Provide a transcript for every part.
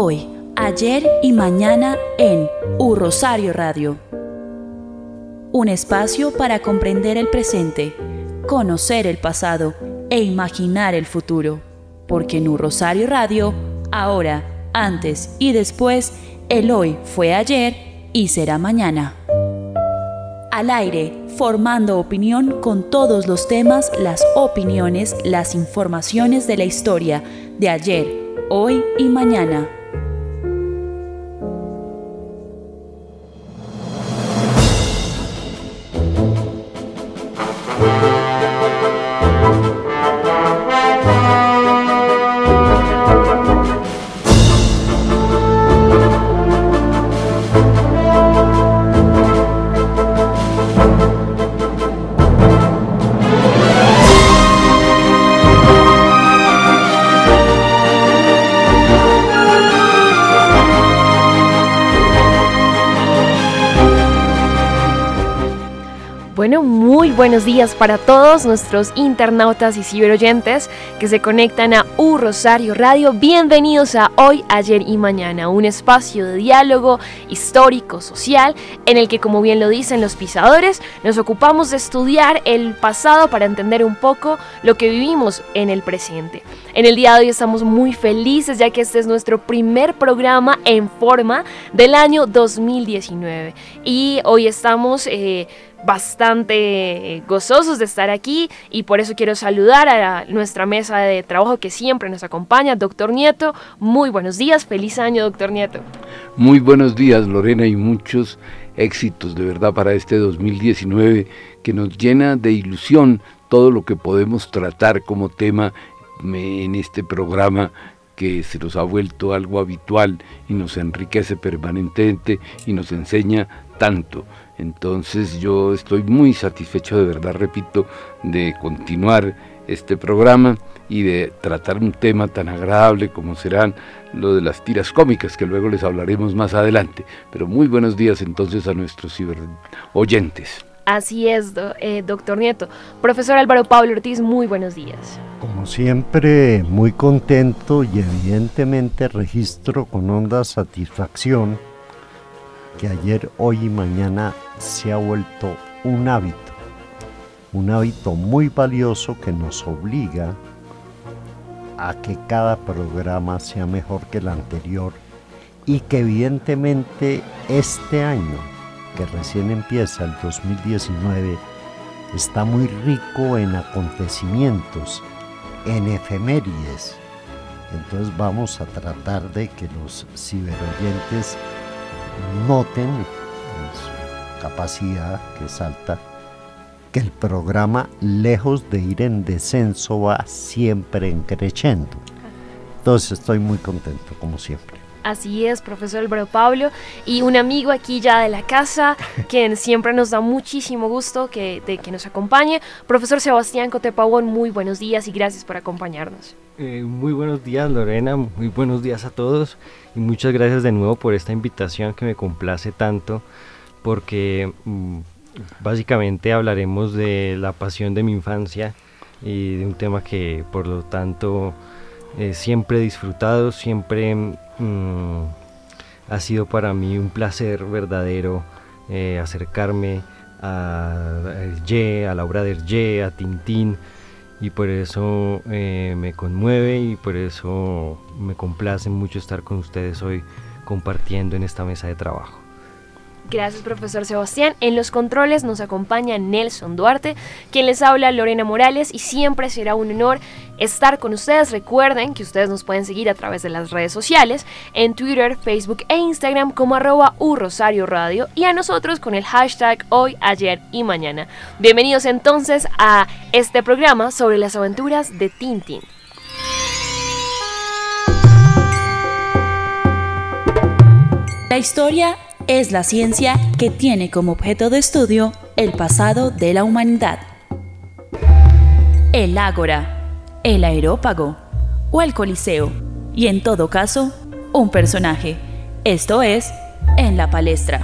Hoy, ayer y mañana en Rosario Radio. Un espacio para comprender el presente, conocer el pasado e imaginar el futuro. Porque en Rosario Radio, ahora, antes y después, el hoy fue ayer y será mañana. Al aire, formando opinión con todos los temas, las opiniones, las informaciones de la historia de ayer, hoy y mañana. Bueno, muy buenos días para todos nuestros internautas y ciberoyentes que se conectan a Rosario Radio. Bienvenidos a Hoy, Ayer y Mañana, un espacio de diálogo histórico, social, en el que, como bien lo dicen los pisadores, nos ocupamos de estudiar el pasado para entender un poco lo que vivimos en el presente. En el día de hoy estamos muy felices ya que este es nuestro primer programa en forma del año 2019 y hoy estamos bastante gozosos de estar aquí y por eso quiero saludar a nuestra mesa de trabajo que siempre nos acompaña, doctor Nieto. Muy buenos días, feliz año, doctor Nieto. Muy buenos días, Lorena, y muchos éxitos de verdad para este 2019 que nos llena de ilusión todo lo que podemos tratar como tema en este programa que se nos ha vuelto algo habitual y nos enriquece permanentemente y nos enseña tanto. Entonces yo estoy muy satisfecho, de verdad, repito, de continuar este programa y de tratar un tema tan agradable como serán lo de las tiras cómicas, que luego les hablaremos más adelante. Pero muy buenos días entonces a nuestros ciberoyentes. Así es, doctor Nieto. Profesor Álvaro Pablo Ortiz, muy buenos días. Como siempre, muy contento y evidentemente registro con honda satisfacción que ayer, hoy y mañana se ha vuelto un hábito muy valioso que nos obliga a que cada programa sea mejor que el anterior y que evidentemente este año, que recién empieza el 2019, está muy rico en acontecimientos, en efemérides. Entonces vamos a tratar de que los ciberoyentes noten en su capacidad, que es alta, que el programa, lejos de ir en descenso, va siempre en creciendo. Entonces estoy muy contento, como siempre. Así es, profesor Álvaro Pablo, y un amigo aquí ya de la casa, quien siempre nos da muchísimo gusto que nos acompañe. Profesor Sebastián Cotepavón, muy buenos días y gracias por acompañarnos. Muy buenos días, Lorena, muy buenos días a todos y muchas gracias de nuevo por esta invitación que me complace tanto, porque básicamente hablaremos de la pasión de mi infancia y de un tema que por lo tanto siempre he disfrutado, siempre ha sido para mí un placer verdadero acercarme a la obra de Hergé, a Tintín, y por eso me conmueve y por eso me complace mucho estar con ustedes hoy compartiendo en esta mesa de trabajo. Gracias, profesor Sebastián. En los controles nos acompaña Nelson Duarte, quien les habla, Lorena Morales, y siempre será un honor estar con ustedes. Recuerden que ustedes nos pueden seguir a través de las redes sociales, en Twitter, Facebook e Instagram como @urosarioradio, y a nosotros con el hashtag Hoy, Ayer y Mañana. Bienvenidos entonces a este programa sobre las aventuras de Tintín. La historia es la ciencia que tiene como objeto de estudio el pasado de la humanidad. El ágora, el aerópago o el coliseo, y en todo caso, un personaje. Esto es En la Palestra.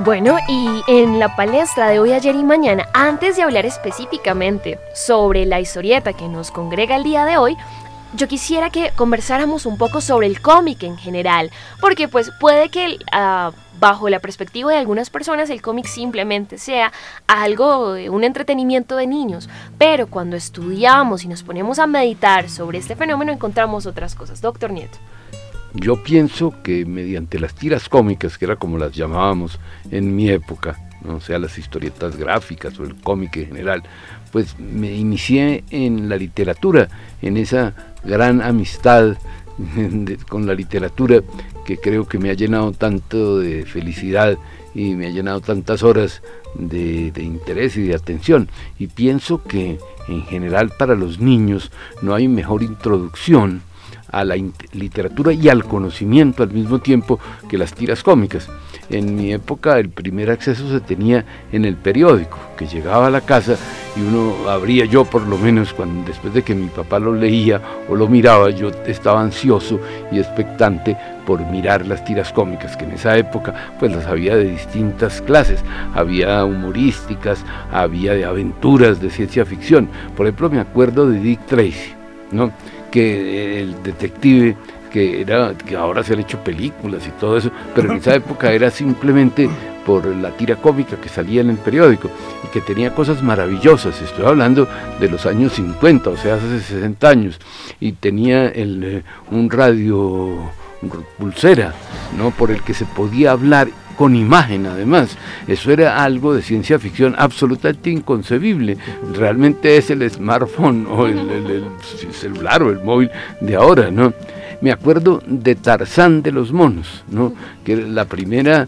Bueno, y en la palestra de hoy, ayer y mañana, antes de hablar específicamente sobre la historieta que nos congrega el día de hoy, yo quisiera que conversáramos un poco sobre el cómic en general, porque pues puede que bajo la perspectiva de algunas personas el cómic simplemente sea algo, un entretenimiento de niños, pero cuando estudiamos y nos ponemos a meditar sobre este fenómeno encontramos otras cosas. Doctor Nieto. Yo pienso que mediante las tiras cómicas, que era como las llamábamos en mi época, ¿no? O sea, las historietas gráficas o el cómic en general, pues me inicié en la literatura, en esa gran amistad con la literatura que creo que me ha llenado tanto de felicidad y me ha llenado tantas horas de interés y de atención. Y pienso que en general para los niños no hay mejor introducción a la literatura y al conocimiento al mismo tiempo que las tiras cómicas. En mi época el primer acceso se tenía en el periódico, que llegaba a la casa y uno abría, yo por lo menos, después de que mi papá lo leía o lo miraba, yo estaba ansioso y expectante por mirar las tiras cómicas, que en esa época pues las había de distintas clases, había humorísticas, había de aventuras, de ciencia ficción. Por ejemplo, me acuerdo de Dick Tracy, ¿no? Que el detective que ahora se han hecho películas y todo eso, pero en esa época era simplemente por la tira cómica que salía en el periódico y que tenía cosas maravillosas. Estoy hablando de los años 50, o sea, hace 60 años, y tenía un radio pulsera, ¿no? Por el que se podía hablar con imagen. Además, eso era algo de ciencia ficción absolutamente inconcebible. Realmente es el smartphone o el celular o el móvil de ahora, ¿no? Me acuerdo de Tarzán de los monos, ¿no? Que era la primera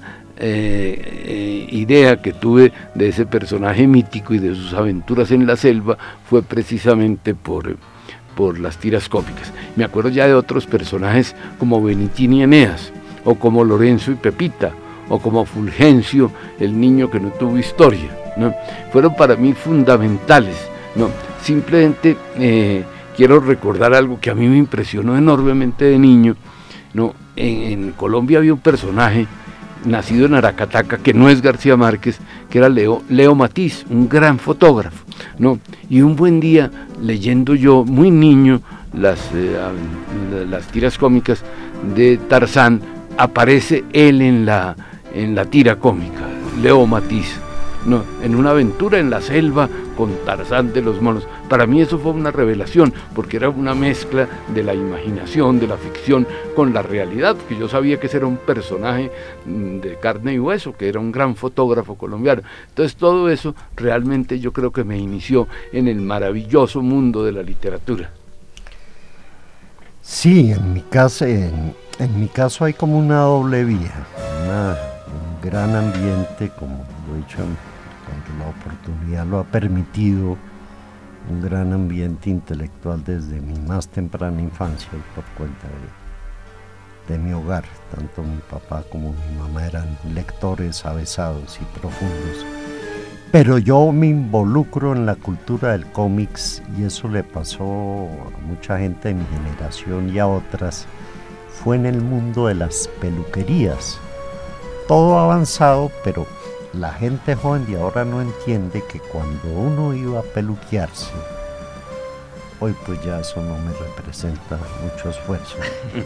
idea que tuve de ese personaje mítico y de sus aventuras en la selva fue precisamente por las tiras cómicas. Me acuerdo ya de otros personajes como Benitín y Eneas, o como Lorenzo y Pepita, o como Fulgencio, el niño que no tuvo historia, ¿no? Fueron para mí fundamentales, ¿no? Simplemente quiero recordar algo que a mí me impresionó enormemente de niño, ¿no? En Colombia había un personaje nacido en Aracataca, que no es García Márquez, que era Leo Matiz, un gran fotógrafo, ¿no? Y un buen día, leyendo yo, muy niño, las tiras cómicas de Tarzán, aparece él en la tira cómica, Leo Matiz, ¿no? En una aventura en la selva con Tarzán de los monos. Para mí eso fue una revelación, porque era una mezcla de la imaginación, de la ficción con la realidad, porque yo sabía que ese era un personaje de carne y hueso, que era un gran fotógrafo colombiano. Entonces todo eso realmente yo creo que me inició en el maravilloso mundo de la literatura. Sí, en mi caso hay como una doble vía, un gran ambiente, como lo he dicho, cuando la oportunidad lo ha permitido, un gran ambiente intelectual desde mi más temprana infancia y por cuenta de mi hogar. Tanto mi papá como mi mamá eran lectores avesados y profundos. Pero yo me involucro en la cultura del cómics y eso le pasó a mucha gente de mi generación y a otras. Fue en el mundo de las peluquerías. Todo avanzado, pero la gente joven de ahora no entiende que cuando uno iba a peluquearse, hoy pues ya eso no me representa mucho esfuerzo.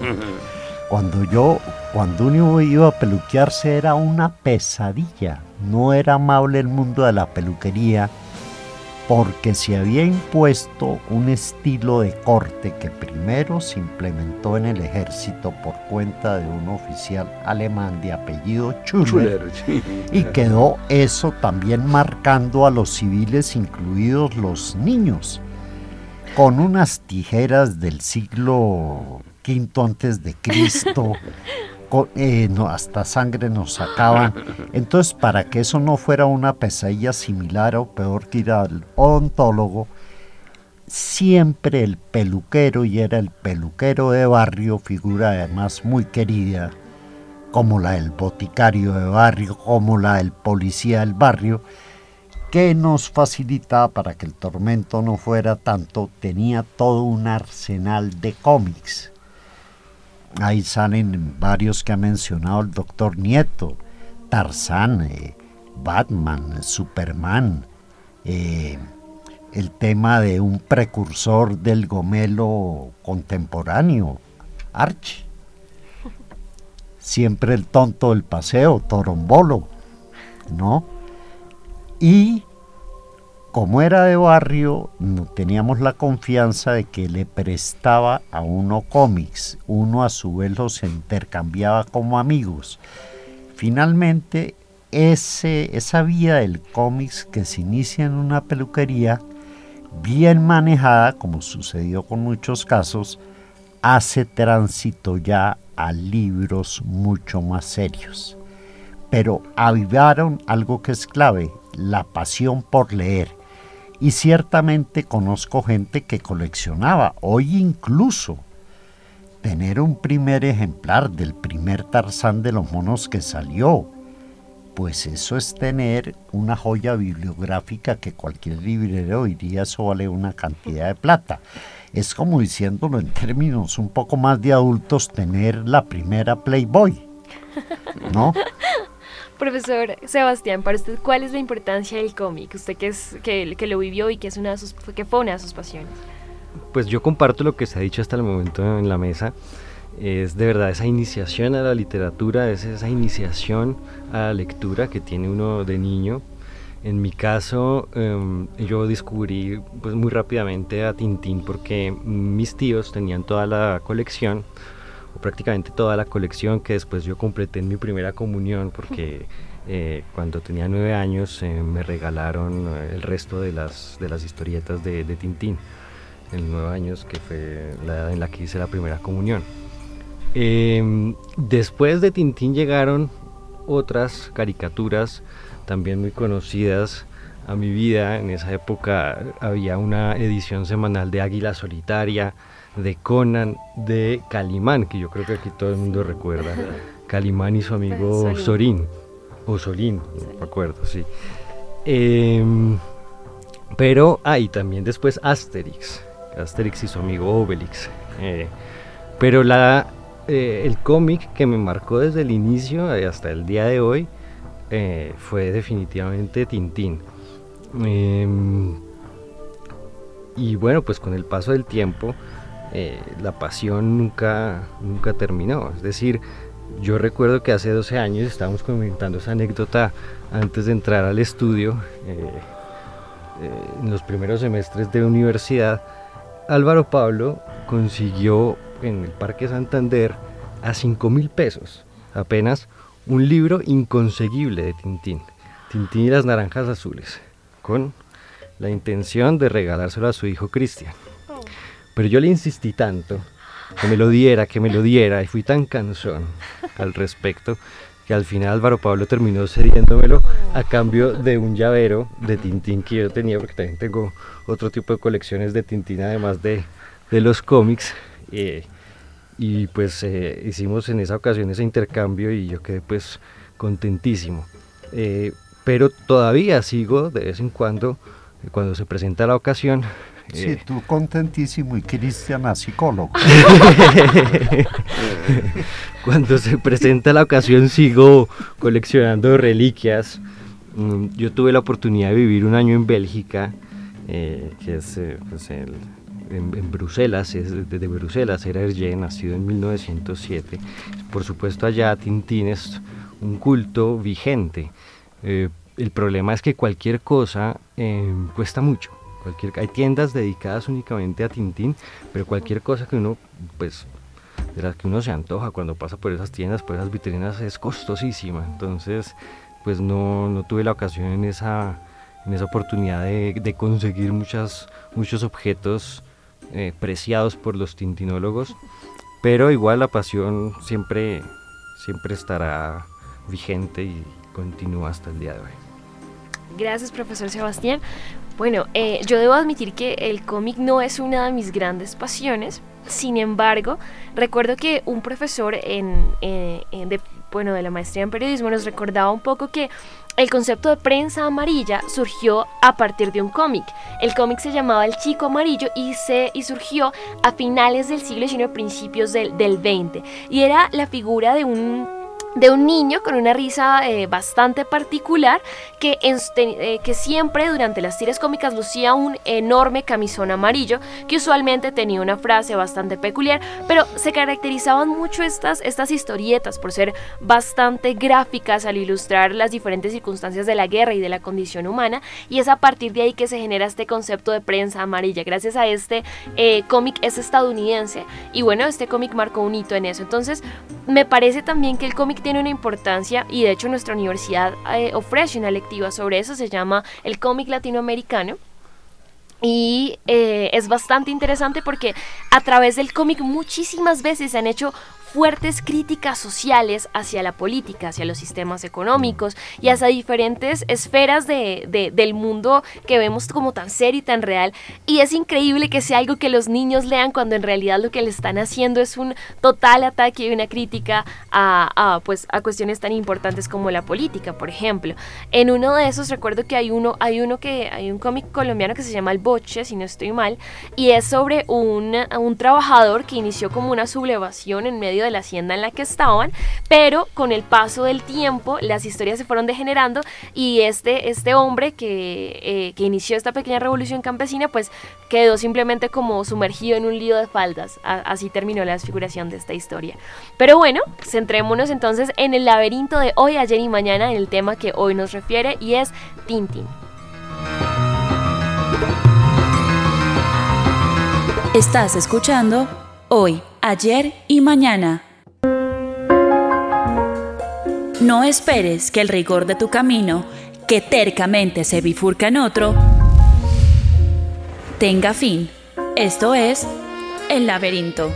Cuando uno iba a peluquearse era una pesadilla, no era amable el mundo de la peluquería, porque se había impuesto un estilo de corte que primero se implementó en el ejército por cuenta de un oficial alemán de apellido Schuller, sí. Y quedó eso también marcando a los civiles, incluidos los niños, con unas tijeras del siglo V antes de Cristo. Hasta sangre nos sacaban. Entonces, para que eso no fuera una pesadilla similar o peor que ir al odontólogo, siempre el peluquero, y era el peluquero de barrio, figura además muy querida, como la del boticario de barrio, como la del policía del barrio, que nos facilitaba para que el tormento no fuera tanto, tenía todo un arsenal de cómics. Ahí salen varios que ha mencionado el doctor Nieto, Tarzán, Batman, Superman, el tema de un precursor del gomelo contemporáneo, Archie. Siempre el tonto del paseo, Torombolo, ¿no? Y como era de barrio, no teníamos la confianza de que le prestaba a uno cómics, uno a su vez los intercambiaba como amigos. Finalmente, esa vía del cómics que se inicia en una peluquería, bien manejada, como sucedió con muchos casos, hace tránsito ya a libros mucho más serios. Pero avivaron algo que es clave, la pasión por leer. Y ciertamente conozco gente que coleccionaba, hoy incluso tener un primer ejemplar del primer Tarzán de los monos que salió, pues eso es tener una joya bibliográfica que cualquier librero diría eso vale una cantidad de plata. Es como diciéndolo en términos un poco más de adultos, tener la primera Playboy, ¿no? Profesor Sebastián, para usted, ¿cuál es la importancia del cómic? Usted que lo vivió y que fue una de sus pasiones. Pues yo comparto lo que se ha dicho hasta el momento en la mesa. Es de verdad esa iniciación a la literatura, es esa iniciación a la lectura que tiene uno de niño. En mi caso, yo descubrí pues muy rápidamente a Tintín porque mis tíos tenían toda la colección, o prácticamente toda la colección, que después yo completé en mi primera comunión porque cuando tenía 9 años me regalaron el resto de las historietas de Tintín, en 9 años, que fue la edad en la que hice la primera comunión. Después de Tintín llegaron otras caricaturas también muy conocidas a mi vida. En esa época había una edición semanal de Águila Solitaria, de Conan, de Calimán, que yo creo que aquí todo el mundo recuerda. Calimán y su amigo Solín, no me acuerdo, sí. Pero, y también después Asterix y su amigo Obelix. Pero el cómic que me marcó desde el inicio hasta el día de hoy fue definitivamente Tintín. Y bueno, pues con el paso del tiempo la pasión nunca terminó. Es decir, yo recuerdo que hace 12 años estábamos comentando esa anécdota antes de entrar al estudio, en los primeros semestres de universidad. Álvaro Pablo consiguió en el Parque Santander a 5.000 pesos apenas un libro inconseguible de Tintín y las naranjas azules, con la intención de regalárselo a su hijo Cristian. Pero yo le insistí tanto que me lo diera, y fui tan cansón al respecto que al final Álvaro Pablo terminó cediéndomelo a cambio de un llavero de Tintín que yo tenía, porque también tengo otro tipo de colecciones de Tintín además de los cómics, y pues hicimos en esa ocasión ese intercambio y yo quedé pues contentísimo. Pero todavía sigo de vez en cuando se presenta la ocasión. Sí, tú contentísimo y Cristian a psicólogo. Cuando se presenta la ocasión sigo coleccionando reliquias. Yo tuve la oportunidad de vivir un año en Bélgica, que es en Bruselas, de Bruselas, era Hergé, nacido en 1907. Por supuesto allá Tintín es un culto vigente. El problema es que cualquier cosa cuesta mucho. Hay tiendas dedicadas únicamente a Tintín, pero cualquier cosa que uno, pues, de las que uno se antoja cuando pasa por esas tiendas, por esas vitrinas, es costosísima. Entonces, pues no tuve la ocasión en esa oportunidad de conseguir muchos objetos preciados por los tintinólogos, pero igual la pasión siempre estará vigente y continúa hasta el día de hoy. Gracias, profesor Sebastián. Bueno, yo debo admitir que el cómic no es una de mis grandes pasiones. Sin embargo, recuerdo que un profesor de la maestría en periodismo nos recordaba un poco que el concepto de prensa amarilla surgió a partir de un cómic. El cómic se llamaba El Chico Amarillo y surgió a finales del siglo XIX, principios del XX. Y era la figura de un de un niño con una risa bastante particular que siempre durante las tiras cómicas lucía un enorme camisón amarillo que usualmente tenía una frase bastante peculiar, pero se caracterizaban mucho estas historietas por ser bastante gráficas al ilustrar las diferentes circunstancias de la guerra y de la condición humana, y es a partir de ahí que se genera este concepto de prensa amarilla. Gracias a este cómic es estadounidense, y bueno, este cómic marcó un hito en eso. Entonces me parece también que el cómic tiene una importancia, y de hecho nuestra universidad ofrece una lectiva sobre eso, se llama el cómic latinoamericano, y es bastante interesante porque a través del cómic muchísimas veces se han hecho fuertes críticas sociales hacia la política, hacia los sistemas económicos y hacia diferentes esferas del mundo que vemos como tan serio y tan real, y es increíble que sea algo que los niños lean cuando en realidad lo que le están haciendo es un total ataque y una crítica a cuestiones tan importantes como la política, por ejemplo. En uno de esos recuerdo que hay un cómic colombiano que se llama El Boche, si no estoy mal, y es sobre un trabajador que inició como una sublevación en medio de la hacienda en la que estaban, pero con el paso del tiempo las historias se fueron degenerando, y este hombre que inició esta pequeña revolución campesina pues quedó simplemente como sumergido en un lío de faldas. Así terminó la desfiguración de esta historia. Pero bueno, centrémonos entonces en el laberinto de hoy, ayer y mañana, en el tema que hoy nos refiere, y es Tintín. Estás escuchando Hoy, Ayer y Mañana. No esperes que el rigor de tu camino, que tercamente se bifurca en otro, tenga fin. Esto es El Laberinto.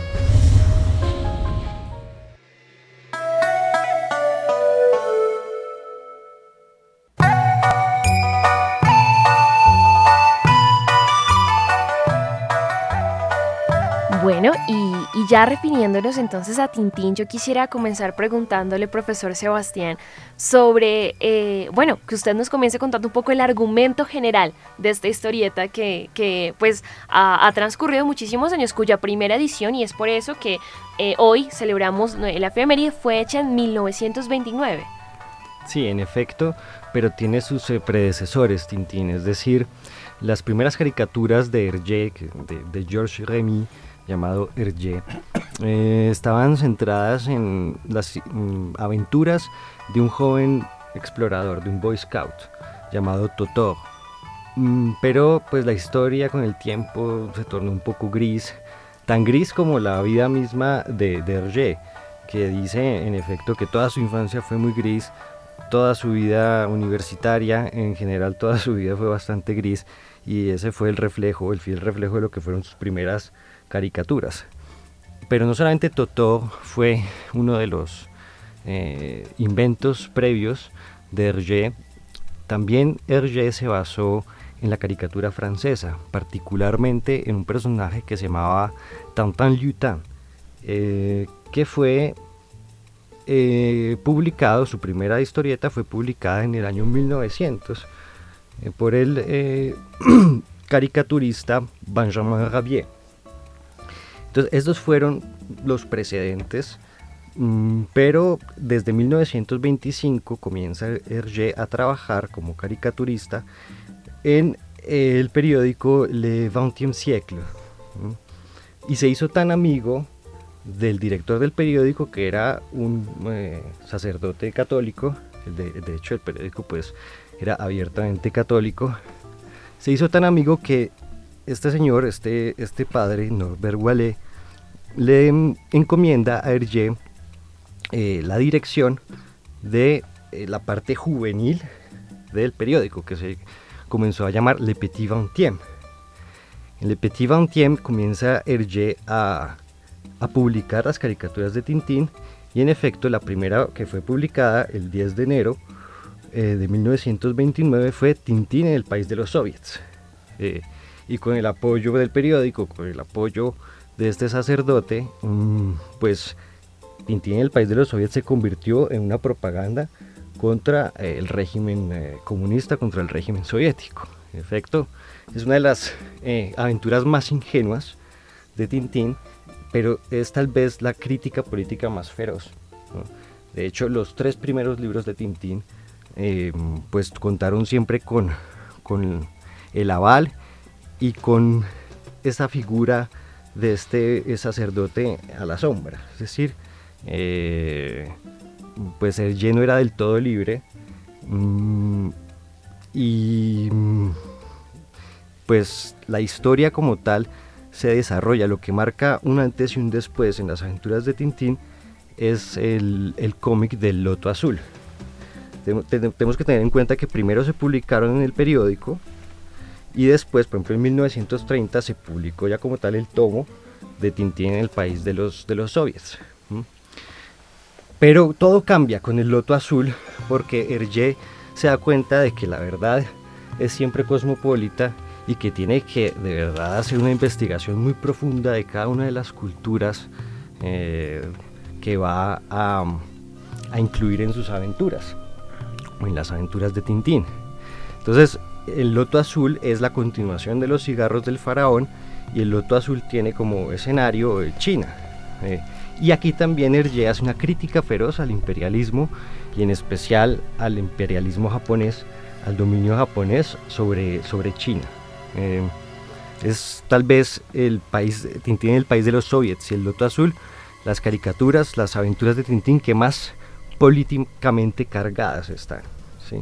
Bueno, y ya refiriéndonos entonces a Tintín, yo quisiera comenzar preguntándole, profesor Sebastián, sobre, que usted nos comience contando un poco el argumento general de esta historieta que pues ha transcurrido muchísimos años, cuya primera edición, y es por eso que hoy celebramos, la efeméride fue hecha en 1929. Sí, en efecto, pero tiene sus predecesores, Tintín, es decir, las primeras caricaturas de Hergé, de Georges Remy, llamado Hergé, estaban centradas en las aventuras de un joven explorador, de un Boy Scout llamado Totor. Pero pues la historia con el tiempo se tornó un poco gris, tan gris como la vida misma de Hergé, que dice en efecto que toda su infancia fue muy gris, toda su vida universitaria, en general toda su vida fue bastante gris, y ese fue el fiel reflejo de lo que fueron sus primeras caricaturas. Pero no solamente Totó fue uno de los inventos previos de Hergé, también Hergé se basó en la caricatura francesa, particularmente en un personaje que se llamaba Tintin Lutin, que fue publicado, su primera historieta fue publicada en el año 1900 por el caricaturista Benjamin Rabier. Entonces estos fueron los precedentes, pero desde 1925 comienza Hergé a trabajar como caricaturista en el periódico Le XXe Siècle, y se hizo tan amigo del director del periódico, que era un sacerdote católico. De hecho el periódico pues era abiertamente católico. Se hizo tan amigo que este señor, este padre, Norbert Wallet, le encomienda a Hergé la dirección de la parte juvenil del periódico, que se comenzó a llamar Le Petit Vingtième. En Le Petit Vingtième comienza Hergé a publicar las caricaturas de Tintín, y en efecto la primera que fue publicada el 10 de enero de 1929 fue Tintín en el país de los soviets, y con el apoyo del periódico, con el apoyo de este sacerdote, pues Tintín en el país de los soviets se convirtió en una propaganda contra el régimen comunista, contra el régimen soviético. En efecto, es una de las aventuras más ingenuas de Tintín, pero es tal vez la crítica política más feroz, ¿no? De hecho, los 3 primeros libros de Tintín pues contaron siempre con el aval y con esa figura de este sacerdote a la sombra. Es decir, pues Hergé no era del todo libre, y pues la historia como tal se desarrolla. Lo que marca un antes y un después en las aventuras de Tintín es el cómic del Loto Azul. Tenemos que tener en cuenta que primero se publicaron en el periódico y después, por ejemplo, en 1930 se publicó ya como tal el tomo de Tintín en el país de los soviets. Pero todo cambia con el Loto Azul, porque Hergé se da cuenta de que la verdad es siempre cosmopolita y que tiene que de verdad hacer una investigación muy profunda de cada una de las culturas que va a incluir en sus aventuras, o en las aventuras de Tintín. Entonces, el Loto Azul es la continuación de los cigarros del faraón, y el Loto Azul tiene como escenario China. Y aquí también Hergé hace una crítica feroz al imperialismo, y en especial al imperialismo japonés, al dominio japonés sobre China. Es tal vez Tintín el país de los soviets, y el Loto Azul, las caricaturas, las aventuras de Tintín que más políticamente cargadas están, ¿sí?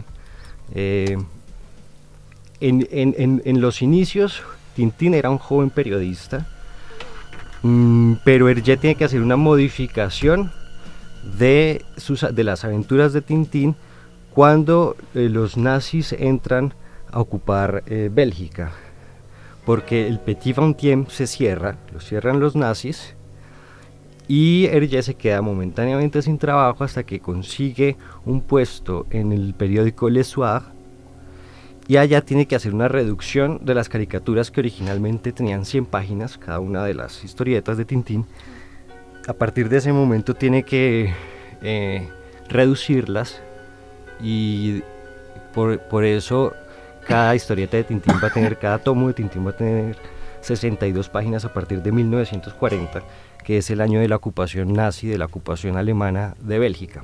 En los inicios, Tintín era un joven periodista, pero Hergé tiene que hacer una modificación de las aventuras de Tintín cuando los nazis entran a ocupar Bélgica, porque el Petit Frontier se cierra, lo cierran los nazis, y Hergé se queda momentáneamente sin trabajo hasta que consigue un puesto en el periódico Le Soir, y allá tiene que hacer una reducción de las caricaturas que originalmente tenían 100 páginas, cada una de las historietas de Tintín. A partir de ese momento tiene que reducirlas, y por eso cada historieta de Tintín va a tener, cada tomo de Tintín va a tener 62 páginas a partir de 1940, que es el año de la ocupación nazi, de la ocupación alemana de Bélgica.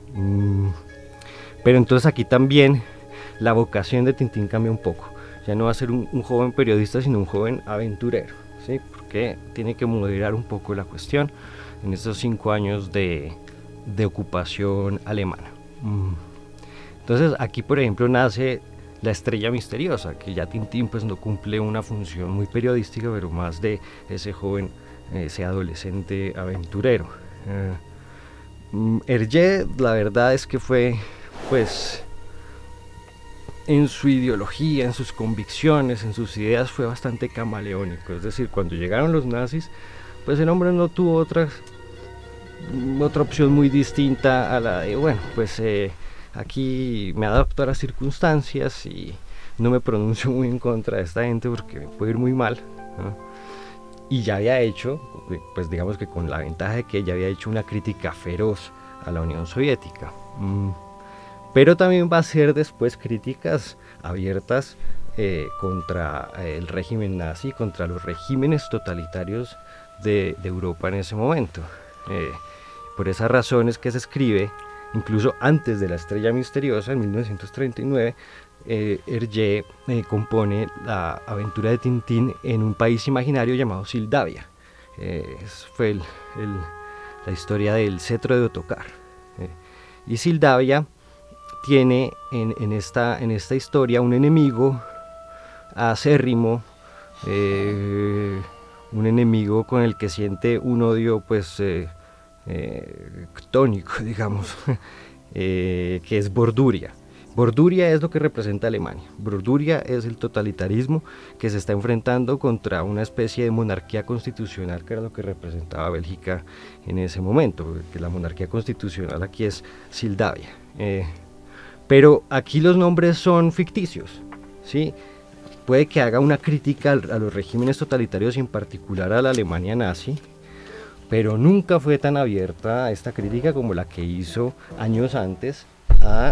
Pero entonces aquí también la vocación de Tintín cambia un poco. Ya no va a ser un joven periodista, sino un joven aventurero, ¿sí? Porque tiene que moderar un poco la cuestión en estos 5 años de ocupación alemana. Entonces aquí, por ejemplo, nace la estrella misteriosa, que ya Tintín pues no cumple una función muy periodística, pero más de ese joven, ese adolescente aventurero. Hergé, la verdad es que fue, pues, en su ideología, en sus convicciones, en sus ideas, fue bastante camaleónico. Es decir, cuando llegaron los nazis, pues el hombre no tuvo otra opción muy distinta a la de, bueno, pues aquí me adapto a las circunstancias y no me pronuncio muy en contra de esta gente porque me puede ir muy mal, ¿no? Y ya había hecho, pues digamos que con la ventaja de que ya había hecho una crítica feroz a la Unión Soviética. Pero también va a hacer después críticas abiertas contra el régimen nazi, contra los regímenes totalitarios de Europa en ese momento. Por esas razones que se escribe, incluso antes de La Estrella Misteriosa, en 1939, Hergé compone la aventura de Tintín en un país imaginario llamado Sildavia. Fue la historia del cetro de Ottokar. Y Sildavia tiene en esta historia un enemigo acérrimo, un enemigo con el que siente un odio pues tónico, digamos, que es Borduria. Borduria es lo que representa Alemania. Borduria es el totalitarismo que se está enfrentando contra una especie de monarquía constitucional, que era lo que representaba Bélgica en ese momento, que la monarquía constitucional aquí es Sildavia. Pero aquí los nombres son ficticios, ¿sí? Puede que haga una crítica a los regímenes totalitarios y en particular a la Alemania nazi, pero nunca fue tan abierta esta crítica como la que hizo años antes a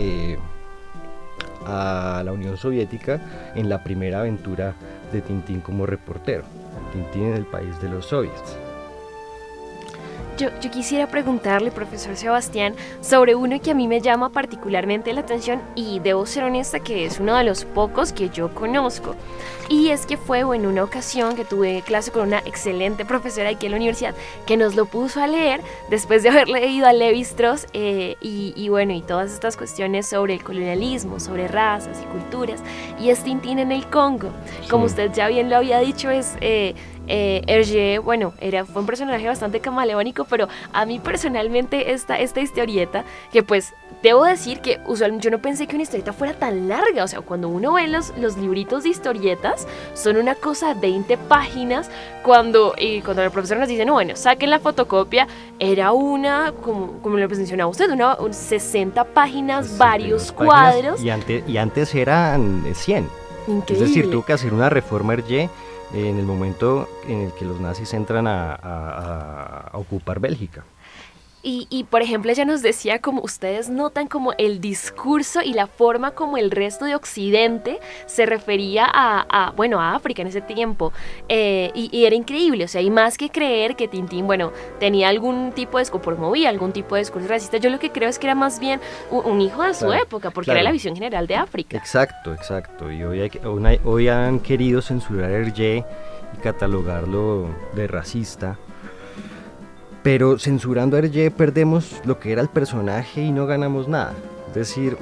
la Unión Soviética en la primera aventura de Tintín como reportero, Tintín en el país de los soviets. Yo quisiera preguntarle, profesor Sebastián, sobre uno que a mí me llama particularmente la atención y debo ser honesta que es uno de los pocos que yo conozco. Y es que fue en una ocasión que tuve clase con una excelente profesora aquí en la universidad que nos lo puso a leer después de haber leído a Lévi-Strauss y bueno, y todas estas cuestiones sobre el colonialismo, sobre razas y culturas. Y es Tintín en el Congo. Sí. Como usted ya bien lo había dicho, es... Hergé, bueno, fue un personaje bastante camaleónico, pero a mí personalmente esta historieta, que pues debo decir que usualmente yo no pensé que una historieta fuera tan larga, o sea, cuando uno ve los libritos de historietas, son una cosa de 20 páginas, cuando el profesor nos dice, no, bueno, saquen la fotocopia, era una, como lo mencionaba usted, 60 páginas, varios cuadros. Y antes eran 100. Increíble. Es decir, tuvo que hacer una reforma Hergé en el momento en el que los nazis entran a ocupar Bélgica. Y por ejemplo ella nos decía como ustedes notan como el discurso y la forma como el resto de Occidente se refería a África en ese tiempo y era increíble, o sea, y más que creer que Tintín, bueno, tenía algún tipo de promovía algún tipo de discurso racista, yo lo que creo es que era más bien un hijo de su época, porque era la visión general de África. Exacto, y hoy han querido censurar a Hergé y catalogarlo de racista. Pero censurando a Hergé perdemos lo que era el personaje y no ganamos nada. Es decir,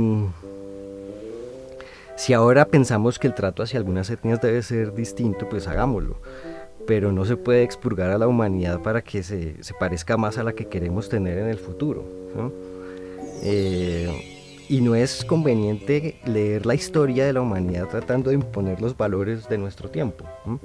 si ahora pensamos que el trato hacia algunas etnias debe ser distinto, pues hagámoslo. Pero no se puede expurgar a la humanidad para que se parezca más a la que queremos tener en el futuro, ¿no? Y no es conveniente leer la historia de la humanidad tratando de imponer los valores de nuestro tiempo, ¿no?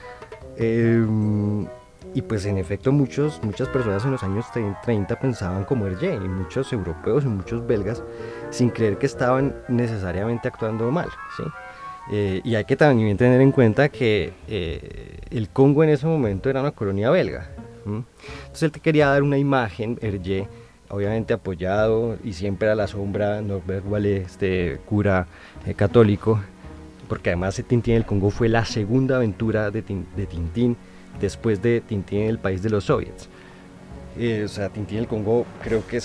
Y pues en efecto muchas personas en los años 30 pensaban como Hergé, y muchos europeos y muchos belgas, sin creer que estaban necesariamente actuando mal, ¿sí? Y hay que también tener en cuenta que el Congo en ese momento era una colonia belga, ¿sí? Entonces él te quería dar una imagen, Hergé, obviamente apoyado y siempre a la sombra, Norbert Wallé, cura católico, porque además Tintín en el Congo fue la segunda aventura de Tintín, después de Tintín en el país de los soviets. O sea, Tintín en el Congo creo que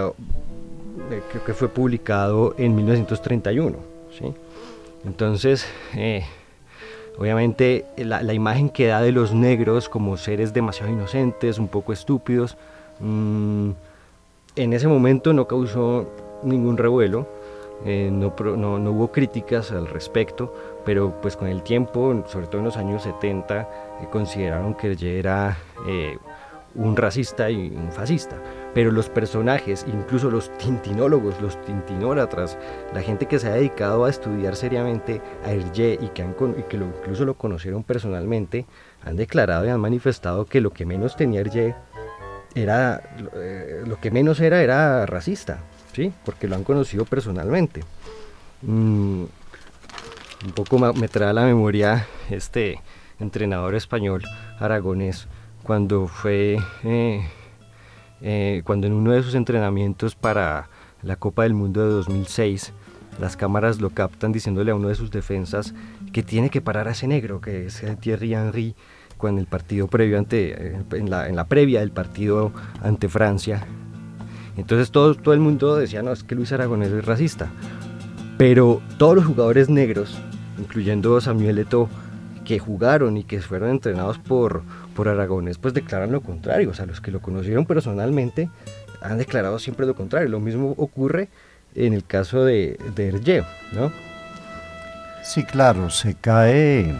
fue publicado en 1931, ¿sí? Entonces, obviamente la imagen que da de los negros como seres demasiado inocentes, un poco estúpidos, en ese momento no causó ningún revuelo, no hubo críticas al respecto, pero pues con el tiempo, sobre todo en los años 70, consideraron que Hergé era un racista y un fascista. Pero los personajes, incluso los tintinólogos, los tintinólatras, la gente que se ha dedicado a estudiar seriamente a Hergé y que incluso lo conocieron personalmente, han declarado y han manifestado que lo que menos tenía Hergé era racista, ¿sí? Porque lo han conocido personalmente. Un poco me trae a la memoria este entrenador español aragonés cuando cuando en uno de sus entrenamientos para la Copa del Mundo de 2006 las cámaras lo captan diciéndole a uno de sus defensas que tiene que parar a ese negro, que es Thierry Henry, en el partido previo en la previa del partido ante Francia. Entonces todo el mundo decía, no, es que Luis Aragonés es racista, pero todos los jugadores negros, incluyendo Samuel Eto'o, que jugaron y que fueron entrenados por Aragonés, pues declaran lo contrario. O sea, los que lo conocieron personalmente han declarado siempre lo contrario. Lo mismo ocurre en el caso de Hergé, ¿no? Sí, claro, se cae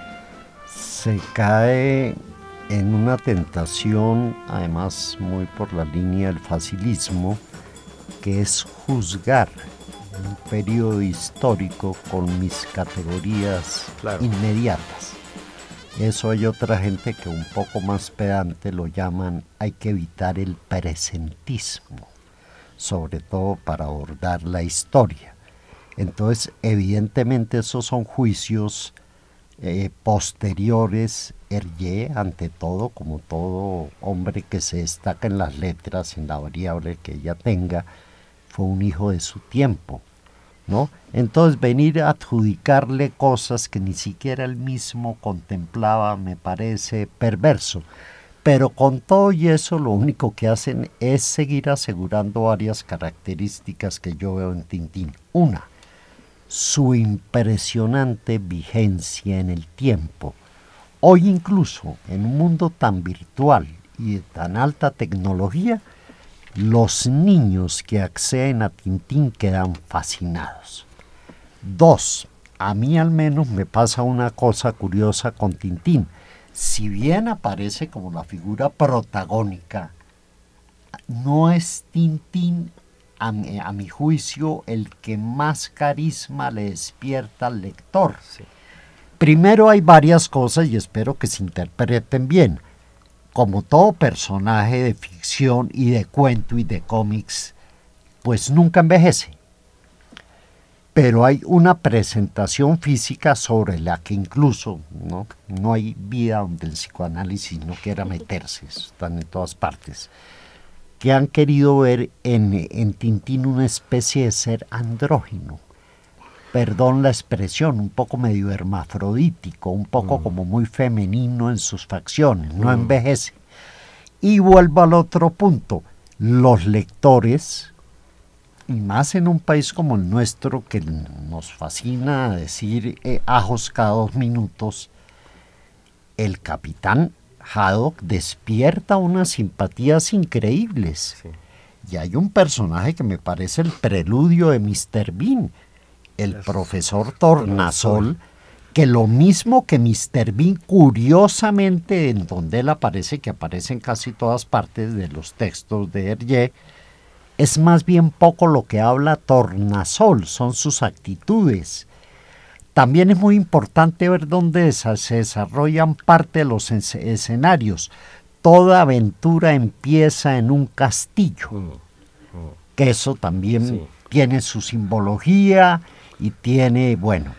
en una tentación, además muy por la línea del facilismo, que es juzgar un periodo histórico con mis categorías inmediatas. Eso hay otra gente que un poco más pedante lo llaman, hay que evitar el presentismo, sobre todo para abordar la historia. Entonces, evidentemente esos son juicios posteriores. Hergé, ante todo, como todo hombre que se destaca en las letras, en la variable que ella tenga, fue un hijo de su tiempo, ¿no? Entonces venir a adjudicarle cosas que ni siquiera él mismo contemplaba me parece perverso. Pero con todo y eso, lo único que hacen es seguir asegurando varias características que yo veo en Tintín. Una, su impresionante vigencia en el tiempo. Hoy incluso, en un mundo tan virtual y de tan alta tecnología, los niños que acceden a Tintín quedan fascinados. Dos, a mí al menos me pasa una cosa curiosa con Tintín. Si bien aparece como la figura protagónica, no es Tintín, a mi juicio, el que más carisma le despierta al lector. Sí. Primero, hay varias cosas y espero que se interpreten bien. Como todo personaje de ficción y de cuento y de cómics, pues nunca envejece. Pero hay una presentación física sobre la que incluso no hay vida donde el psicoanálisis no quiera meterse, están en todas partes, que han querido ver en Tintín una especie de ser andrógino, perdón la expresión, un poco medio hermafrodítico, un poco como muy femenino en sus facciones, no envejece. Y vuelvo al otro punto, los lectores, y más en un país como el nuestro, que nos fascina decir ajos cada 2 minutos, el capitán Haddock despierta unas simpatías increíbles. Sí. Y hay un personaje que me parece el preludio de Mr. Bean, el profesor Tornasol, que lo mismo que Mr. Bean, curiosamente, en donde él aparece, que aparece en casi todas partes de los textos de Hergé, es más bien poco lo que habla Tornasol, son sus actitudes. También es muy importante ver dónde se desarrollan parte de los escenarios. Toda aventura empieza en un castillo, que eso también tiene su simbología y tiene, bueno,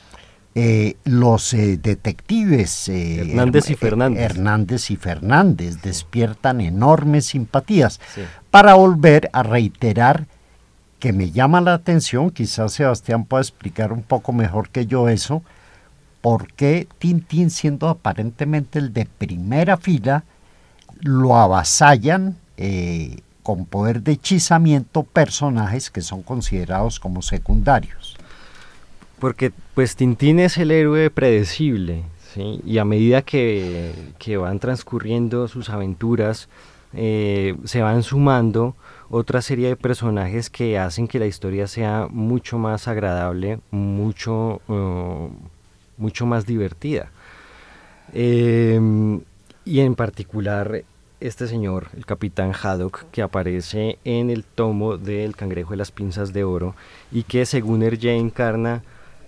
los detectives Hernández y Fernández despiertan enormes simpatías. Sí. Para volver a reiterar que me llama la atención, quizás Sebastián pueda explicar un poco mejor que yo eso, por qué Tintín, siendo aparentemente el de primera fila, lo avasallan con poder de hechizamiento personajes que son considerados como secundarios. Porque pues Tintín es el héroe predecible, ¿sí? Y a medida que van transcurriendo sus aventuras, se van sumando otra serie de personajes que hacen que la historia sea mucho más agradable, mucho más divertida. Y en particular este señor, el capitán Haddock, que aparece en el tomo del Cangrejo de las Pinzas de Oro y que según Hergé encarna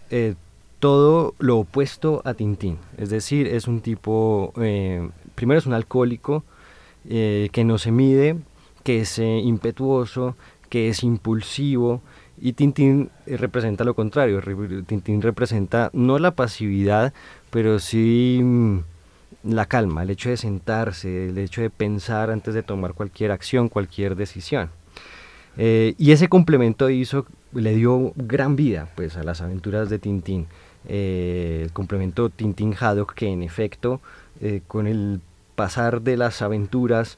todo lo opuesto a Tintín. Es decir, es un tipo, primero es un alcohólico que no se mide, que es impetuoso, que es impulsivo, y Tintín representa lo contrario. Tintín representa no la pasividad, pero sí la calma, el hecho de sentarse, el hecho de pensar antes de tomar cualquier acción, cualquier decisión. Y ese complemento le dio gran vida pues, a las aventuras de Tintín. El complemento Tintín-Haddock, que en efecto, con el pasar de las aventuras,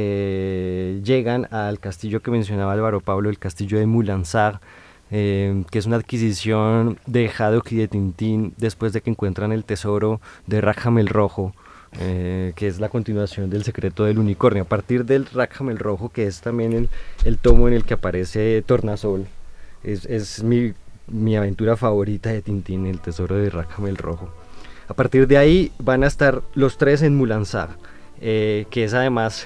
llegan al castillo que mencionaba Álvaro Pablo, el castillo de Moulinsart, que es una adquisición de Haddock y de Tintín después de que encuentran el tesoro de Rackham el Rojo, que es la continuación del Secreto del Unicornio, a partir del Rackham el Rojo, que es también el tomo en el que aparece Tornasol. Es mi aventura favorita de Tintín, el tesoro de Rackham el Rojo. A partir de ahí van a estar los tres en Moulinsart, que es además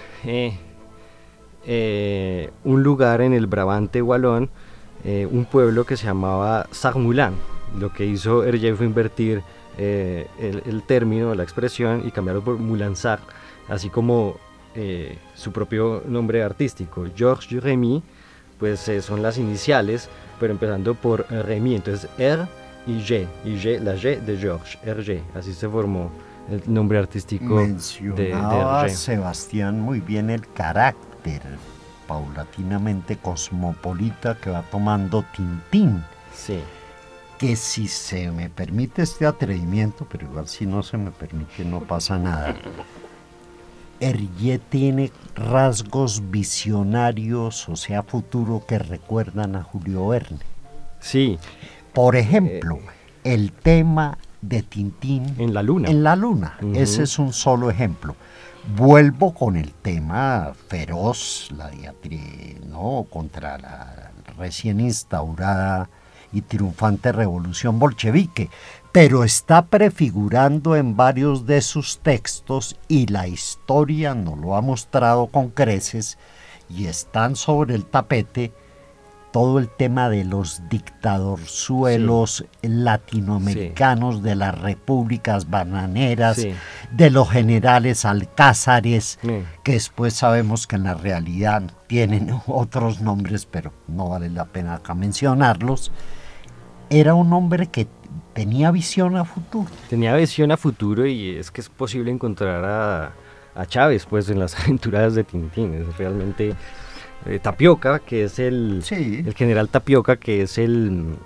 un lugar en el Brabante Wallón, un pueblo que se llamaba Sarmoulin. Lo que hizo Hergé fue invertir el término, la expresión, y cambiarlo por Moulinsart, así como su propio nombre artístico, Georges Rémy, pues son las iniciales, pero empezando por Rémy, entonces R y G, la G de Georges, Hergé, así se formó el nombre artístico de Hergé. Sebastián muy bien el carácter paulatinamente cosmopolita que va tomando Tintín. Sí. Que si se me permite este atrevimiento, pero igual si no se me permite no pasa nada. Hergé tiene rasgos visionarios, o sea, futuro, que recuerdan a Julio Verne. Sí. Por ejemplo, el tema de Tintín en la luna. En la luna, ese es un solo ejemplo. Vuelvo con el tema feroz, la diatriba, ¿no?, contra la recién instaurada y triunfante revolución bolchevique, pero está prefigurando en varios de sus textos, y la historia nos lo ha mostrado con creces, y están sobre el tapete todo el tema de los dictadorzuelos latinoamericanos, de las repúblicas bananeras, de los generales alcázares, que después sabemos que en la realidad tienen otros nombres, pero no vale la pena acá mencionarlos. Era un hombre que tenía visión a futuro. Tenía visión a futuro, y es que es posible encontrar a Chávez pues en las aventuras de Tintín. Es realmente Tapioca, que es el general Tapioca, que es el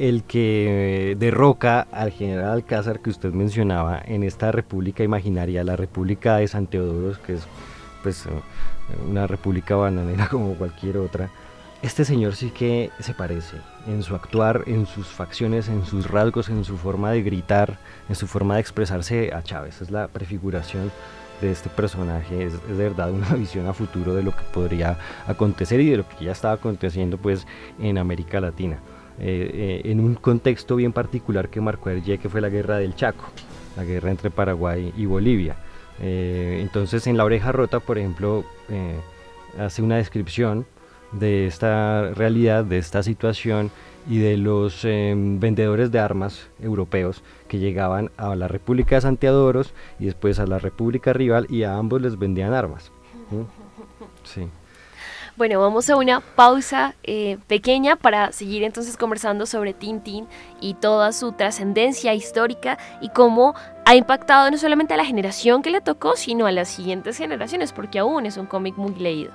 que derroca al general Alcázar que usted mencionaba en esta república imaginaria, la República de San Teodoros, que es pues una república bananera como cualquier otra. Este señor sí que se parece en su actuar, en sus facciones, en sus rasgos, en su forma de gritar, en su forma de expresarse a Chávez. Es la prefiguración de este personaje, es de verdad una visión a futuro de lo que podría acontecer y de lo que ya estaba aconteciendo pues en América Latina, en un contexto bien particular que marcó Hergé, que fue la guerra del Chaco, la guerra entre Paraguay y Bolivia. Entonces en La Oreja Rota, por ejemplo, hace una descripción de esta realidad, de esta situación y de los vendedores de armas europeos que llegaban a la República de San Teodoros y después a la República rival, y a ambos les vendían armas. Sí. Bueno, vamos a una pausa pequeña para seguir entonces conversando sobre Tintín y toda su trascendencia histórica y cómo ha impactado no solamente a la generación que le tocó, sino a las siguientes generaciones, porque aún es un cómic muy leído.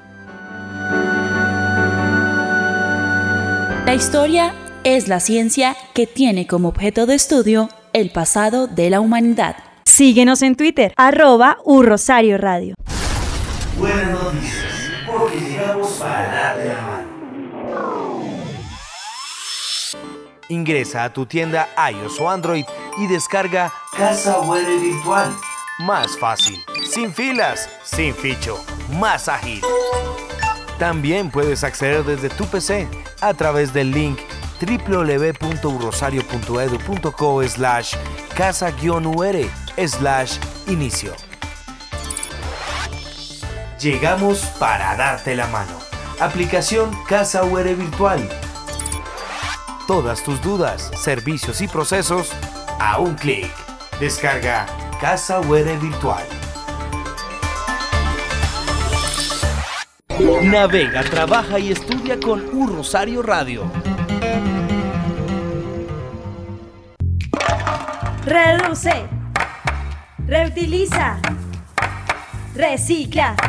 La historia es la ciencia que tiene como objeto de estudio el pasado de la humanidad. Síguenos en Twitter, @urrosarioradio. Buenas noticias, porque llegamos para darte la mano. Ingresa a tu tienda iOS o Android y descarga Casa Huere Virtual. Más fácil, sin filas, sin ficho, más ágil. También puedes acceder desde tu PC a través del link www.urrosario.edu.co/casa-ur/inicio. Llegamos para darte la mano. Aplicación Casa UR Virtual. Todas tus dudas, servicios y procesos a un clic. Descarga Casa UR Virtual. Navega, trabaja y estudia con Rosario Radio. Reduce, reutiliza, recicla.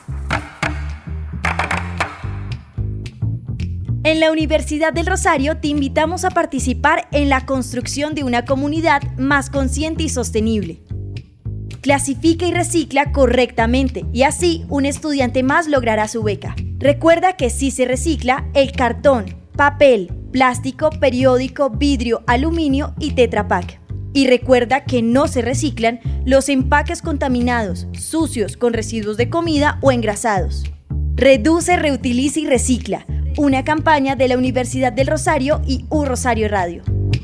En la Universidad del Rosario te invitamos a participar en la construcción de una comunidad más consciente y sostenible. Clasifica y recicla correctamente y así un estudiante más logrará su beca. Recuerda que si se recicla el cartón, papel, plástico, periódico, vidrio, aluminio y Tetra Pak. Y recuerda que no se reciclan los empaques contaminados, sucios, con residuos de comida o engrasados. Reduce, reutiliza y recicla. Una campaña de la Universidad del Rosario y Rosario Radio.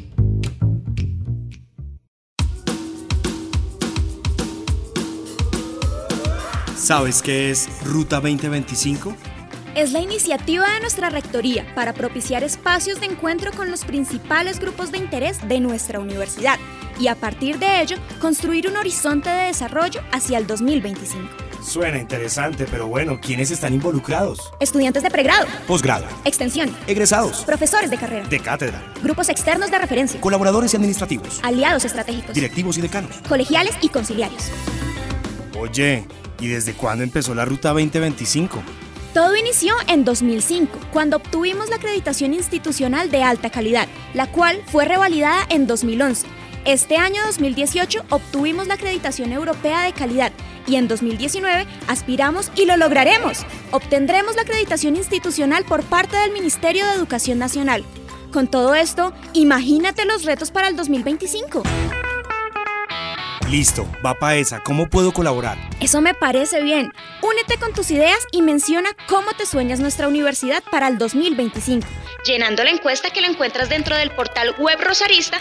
¿Sabes qué es Ruta 2025? Es la iniciativa de nuestra rectoría para propiciar espacios de encuentro con los principales grupos de interés de nuestra universidad y a partir de ello construir un horizonte de desarrollo hacia el 2025. Suena interesante, pero bueno, ¿quiénes están involucrados? Estudiantes de pregrado, posgrado, extensión, egresados, profesores de carrera, de cátedra, grupos externos de referencia, colaboradores y administrativos, aliados estratégicos, directivos y decanos, colegiales y conciliarios. Oye, ¿y desde cuándo empezó la Ruta 2025? Todo inició en 2005, cuando obtuvimos la acreditación institucional de alta calidad, la cual fue revalidada en 2011. Este año 2018 obtuvimos la acreditación europea de calidad y en 2019 aspiramos y lo lograremos. Obtendremos la acreditación institucional por parte del Ministerio de Educación Nacional. Con todo esto, imagínate los retos para el 2025. Listo, va pa' esa. ¿Cómo puedo colaborar? Eso me parece bien. Únete con tus ideas y menciona cómo te sueñas nuestra universidad para el 2025. Llenando la encuesta que la encuentras dentro del portal web rosarista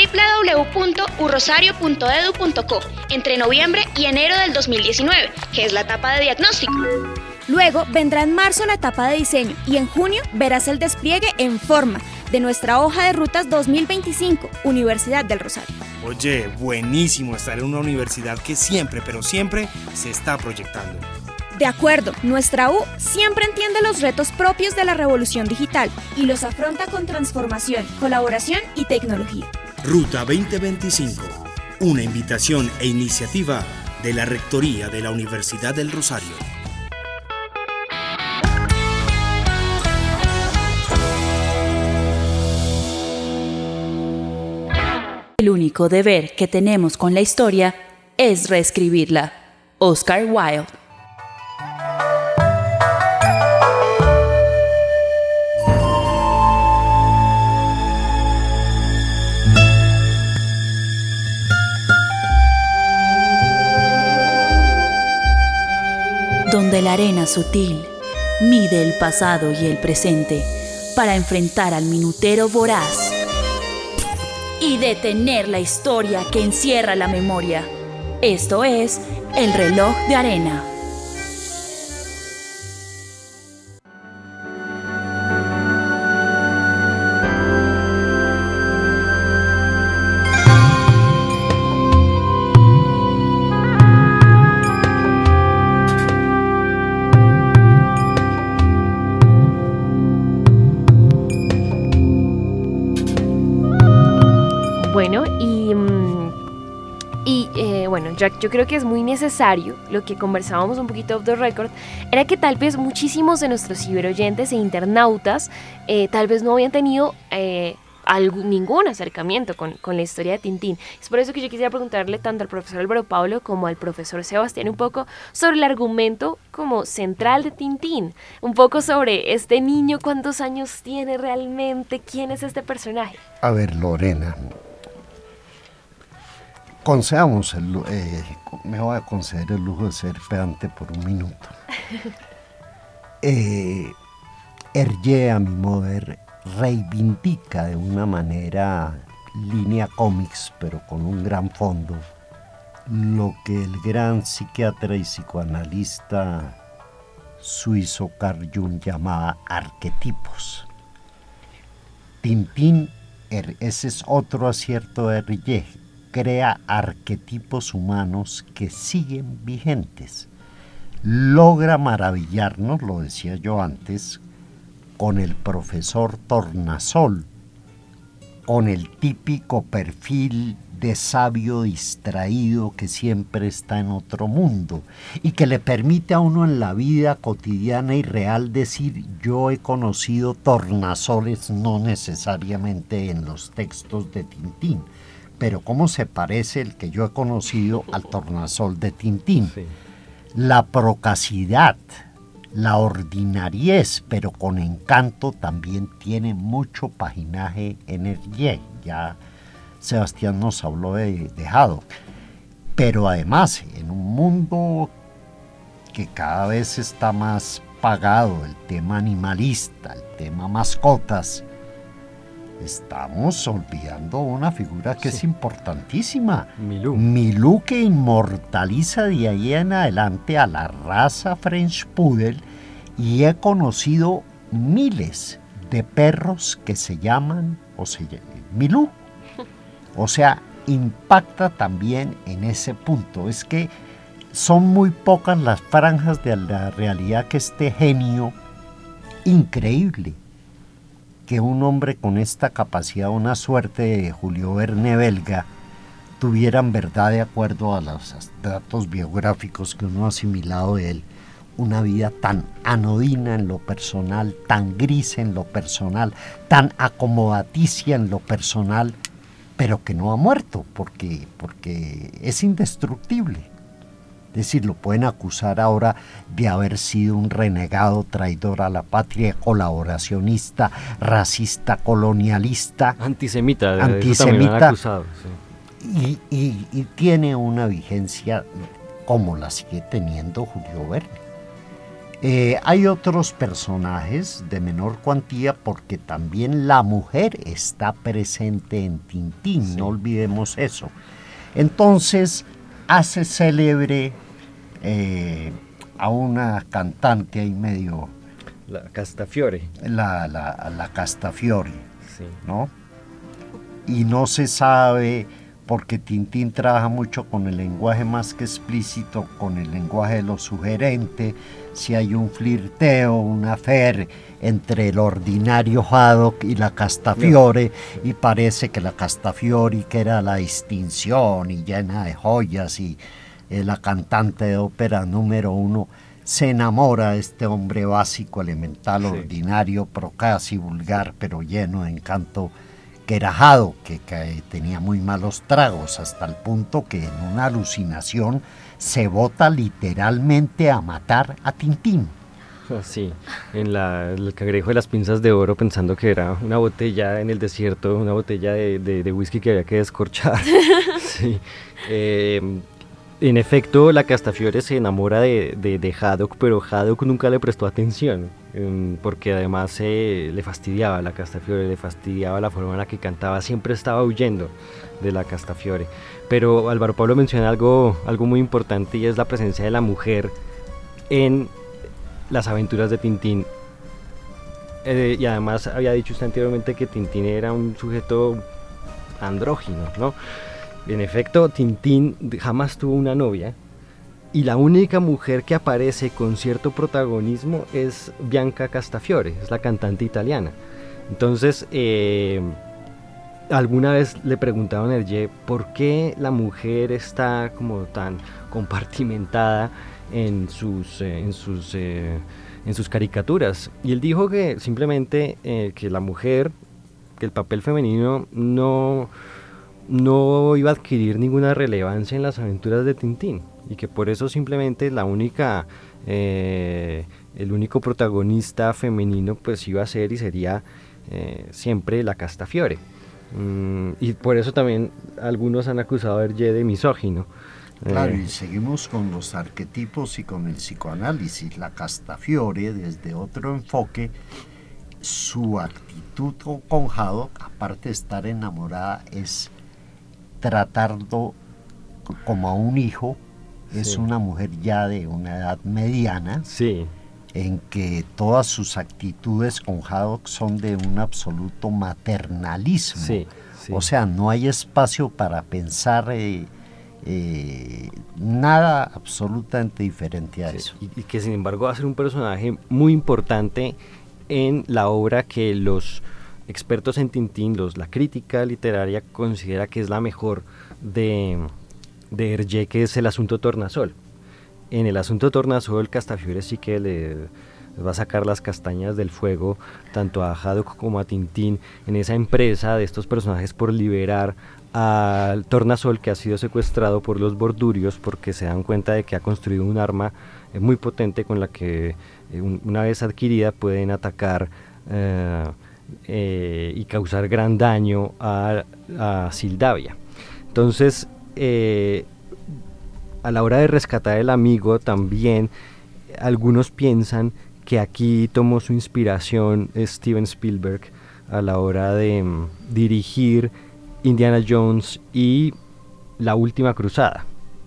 www.urrosario.edu.co entre noviembre y enero del 2019, que es la etapa de diagnóstico. Luego vendrá en marzo la etapa de diseño y en junio verás el despliegue en forma de nuestra hoja de rutas 2025, Universidad del Rosario. Oye, buenísimo estar en una universidad que siempre, pero siempre se está proyectando. De acuerdo, nuestra U siempre entiende los retos propios de la revolución digital y los afronta con transformación, colaboración y tecnología. Ruta 2025, una invitación e iniciativa de la Rectoría de la Universidad del Rosario. El único deber que tenemos con la historia es reescribirla. Oscar Wilde. Donde la arena sutil mide el pasado y el presente para enfrentar al minutero voraz y detener la historia que encierra la memoria. Esto es El reloj de arena. Bueno, Jack, yo creo que es muy necesario, lo que conversábamos un poquito off the record, era que tal vez muchísimos de nuestros ciberoyentes e internautas tal vez no habían tenido ningún acercamiento con la historia de Tintín. Es por eso que yo quisiera preguntarle tanto al profesor Álvaro Pablo como al profesor Sebastián un poco sobre el argumento como central de Tintín, un poco sobre este niño, cuántos años tiene realmente, quién es este personaje. A ver, Lorena, concedamos me voy a conceder el lujo de ser pedante por un minuto. Hergé, a mi modo de ver, reivindica de una manera línea cómics, pero con un gran fondo, lo que el gran psiquiatra y psicoanalista suizo Carl Jung llamaba arquetipos. Tintín, ese es otro acierto de Hergé, crea arquetipos humanos que siguen vigentes. Logra maravillarnos, lo decía yo antes, con el profesor Tornasol, con el típico perfil de sabio distraído que siempre está en otro mundo y que le permite a uno en la vida cotidiana y real decir: yo he conocido tornasoles, no necesariamente en los textos de Tintín, pero cómo se parece el que yo he conocido al tornasol de Tintín. Sí. La procacidad, la ordinariez, pero con encanto, también tiene mucho paginaje en Hergé. Ya Sebastián nos habló de Haddock. Pero además, en un mundo que cada vez está más pagado, el tema animalista, el tema mascotas, estamos olvidando una figura que es importantísima. Milú, que inmortaliza de ahí en adelante a la raza French Poodle, y he conocido miles de perros que se llaman Milú. O sea, impacta también en ese punto. Es que son muy pocas las franjas de la realidad que este genio increíble, que un hombre con esta capacidad, una suerte de Julio Verne belga, tuvieran verdad de acuerdo a los datos biográficos que uno ha asimilado de él, una vida tan anodina en lo personal, tan gris en lo personal, tan acomodaticia en lo personal, pero que no ha muerto porque es indestructible. Es decir, lo pueden acusar ahora de haber sido un renegado, traidor a la patria, colaboracionista, racista, colonialista. Antisemita, eso también lo han acusado. Sí. Y tiene una vigencia como la sigue teniendo Julio Verne. Hay otros personajes de menor cuantía porque también la mujer está presente en Tintín, sí. No olvidemos eso. Entonces hace célebre a una cantante ahí medio... La Castafiore. La Castafiore, sí. ¿no? Y no se sabe, porque Tintín trabaja mucho con el lenguaje más que explícito, con el lenguaje de lo sugerente, si hay un flirteo, un affair entre el ordinario Haddock y la Castafiore, y parece que la Castafiore, que era la distinción y llena de joyas y la cantante de ópera número 1, se enamora de este hombre básico, elemental, sí. Ordinario, procaz y vulgar, pero lleno de encanto, que era Haddock, que tenía muy malos tragos, hasta el punto que en una alucinación se bota literalmente a matar a Tintín. Sí, en el cangrejo de las pinzas de oro, pensando que era una botella en el desierto, una botella de whisky que había que descorchar. Sí. En efecto, la Castafiore se enamora de Haddock, pero Haddock nunca le prestó atención, porque además le fastidiaba a la Castafiore, le fastidiaba la forma en la que cantaba, siempre estaba huyendo de la Castafiore. Pero Álvaro Pablo menciona algo muy importante, y es la presencia de la mujer en las aventuras de Tintín. Y además había dicho usted anteriormente que Tintín era un sujeto andrógino, ¿no? En efecto, Tintín jamás tuvo una novia, y la única mujer que aparece con cierto protagonismo es Bianca Castafiore, es la cantante italiana. Entonces, alguna vez le preguntaron a Hergé por qué la mujer está como tan compartimentada en sus caricaturas, y él dijo que simplemente que la mujer, que el papel femenino no iba a adquirir ninguna relevancia en las aventuras de Tintín, y que por eso simplemente el único protagonista femenino pues iba a ser y sería siempre la Castafiore. Y por eso también algunos han acusado a Hergé de misógino. Claro, y seguimos con los arquetipos y con el psicoanálisis. La Castafiore, desde otro enfoque, su actitud con Haddock, aparte de estar enamorada, es tratarlo como a un hijo. Sí. Es una mujer ya de una edad mediana, sí, en que todas sus actitudes con Haddock son de un absoluto maternalismo. Sí, sí. O sea, no hay espacio para pensar nada absolutamente diferente a eso. Y que sin embargo va a ser un personaje muy importante en la obra que los expertos en Tintín, la crítica literaria considera que es la mejor de Hergé, que es El asunto Tornasol. En El asunto Tornasol, Castafiore sí que le va a sacar las castañas del fuego tanto a Haddock como a Tintín en esa empresa de estos personajes por liberar al Tornasol, que ha sido secuestrado por los Bordurios, porque se dan cuenta de que ha construido un arma muy potente con la que una vez adquirida pueden atacar y causar gran daño a Sildavia. Entonces, a la hora de rescatar el amigo, también algunos piensan que aquí tomó su inspiración Steven Spielberg a la hora de dirigir Indiana Jones y La Última Cruzada,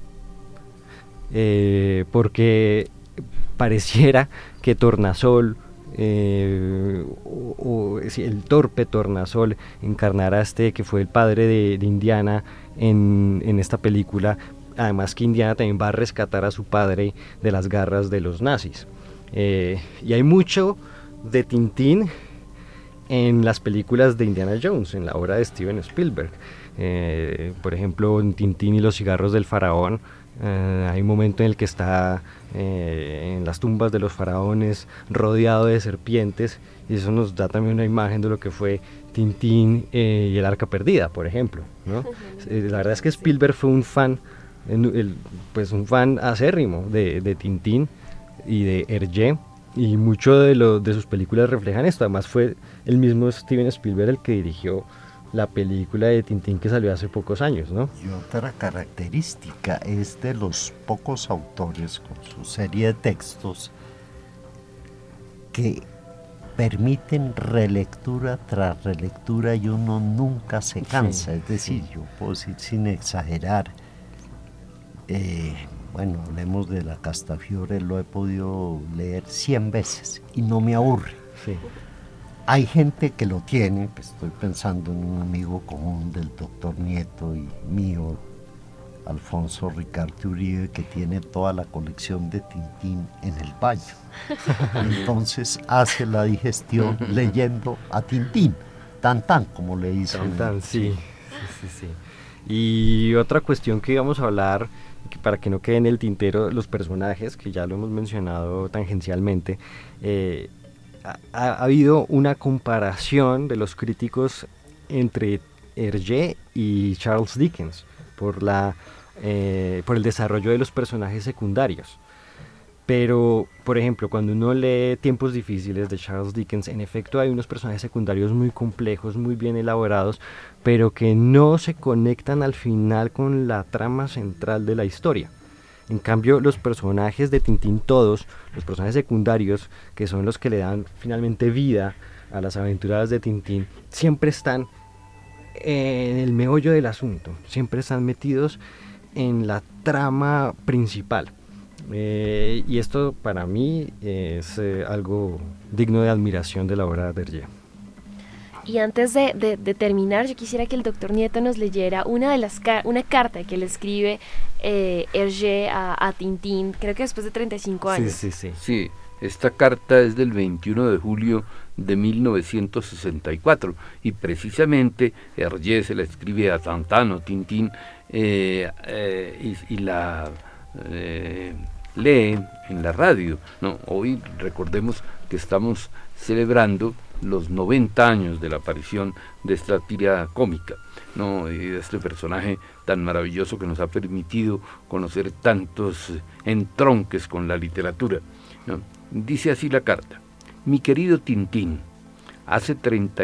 porque pareciera que Tornasol, el torpe Tornasol, encarnará que fue el padre de Indiana en esta película. Además que Indiana también va a rescatar a su padre de las garras de los nazis. Y hay mucho de Tintín en las películas de Indiana Jones, en la obra de Steven Spielberg. Por ejemplo, en Tintín y los cigarros del faraón, hay un momento en el que está en las tumbas de los faraones rodeado de serpientes, y eso nos da también una imagen de lo que fue Tintín y el Arca Perdida, por ejemplo, ¿no? La verdad es que Spielberg fue un fan pues un fan acérrimo de Tintín y de Hergé, y mucho de sus películas reflejan esto. Además fue el mismo Steven Spielberg el que dirigió la película de Tintín que salió hace pocos años, ¿no? Y otra característica es de los pocos autores con su serie de textos que permiten relectura tras relectura y uno nunca se cansa. Es decir, yo puedo decir sin exagerar, bueno, hablemos de la Castafiore, lo he podido leer 100 veces y no me aburre. Sí. Hay gente que lo tiene, pues estoy pensando en un amigo común del doctor Nieto y mío, Alfonso Ricardo Uribe, que tiene toda la colección de Tintín en el baño. Entonces hace la digestión leyendo a Tintín, tan como le dicen. Sí. Y otra cuestión que íbamos a hablar, que para que no quede en el tintero, los personajes, que ya lo hemos mencionado tangencialmente, ha habido una comparación de los críticos entre Hergé y Charles Dickens por el desarrollo de los personajes secundarios. Pero, por ejemplo, cuando uno lee Tiempos difíciles de Charles Dickens, en efecto hay unos personajes secundarios muy complejos, muy bien elaborados, pero que no se conectan al final con la trama central de la historia. En cambio, los personajes de Tintín, todos, los personajes secundarios, que son los que le dan finalmente vida a las aventuras de Tintín, siempre están en el meollo del asunto, siempre están metidos en la trama principal. Y esto para mí es algo digno de admiración de la obra de Hergé. Y antes de terminar, yo quisiera que el doctor Nieto nos leyera una carta que le escribe Hergé a Tintín, creo que después de 35 años. Sí, esta carta es del 21 de julio de 1964 y precisamente Hergé se la escribe a Tintín y la lee en la radio. Hoy recordemos que estamos celebrando los 90 años de la aparición de esta tira cómica, y de este personaje tan maravilloso que nos ha permitido conocer tantos entronques con la literatura, Dice así la carta: mi querido Tintín, hace